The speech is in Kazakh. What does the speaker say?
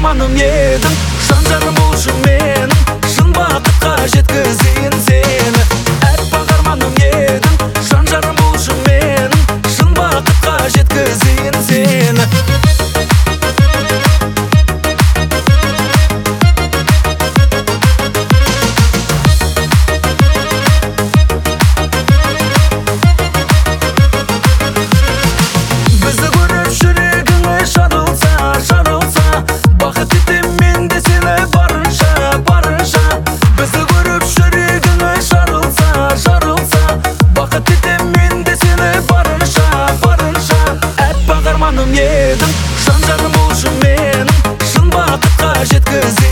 арманым едің, жан жарым болшы менің, шын бақытқа жеткізейін сені. Аппақ арманым едің, жан жарым болшы менің, шын бақытқа жеткізейін сені. Арманым едің, жан жарым болшы менің, шын бақытқа жеткізейін.